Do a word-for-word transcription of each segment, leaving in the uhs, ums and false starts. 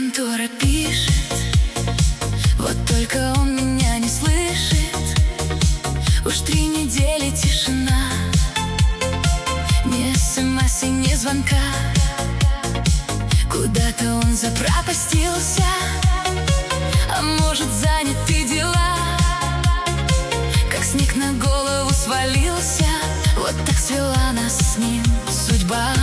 контора пишет, вот только он меня не слышит. Уж три недели тишина, ни смс и ни звонка. Куда-то он запропастился, а может, заняты дела. Как снег на голову свалился, вот так свела нас с ним судьба.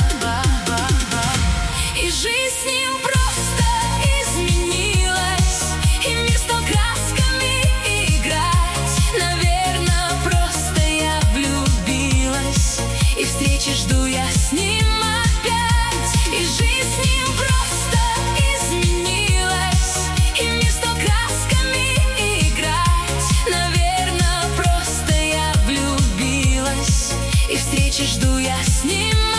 И жизнь с ним просто изменилась, и мир стал красками играть. Наверное, просто я влюбилась, и встречи жду я с ним опять. И жизнь с ним просто изменилась, и мир стал красками играть. Наверное, просто я влюбилась, и встречи жду я с ним опять.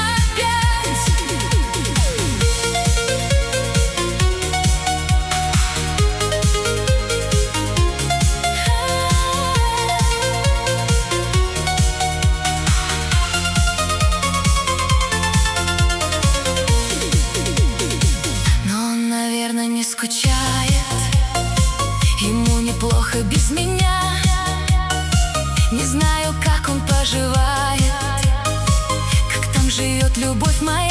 Не скучает, ему неплохо без меня. Не знаю, как он поживает, как там живет любовь моя.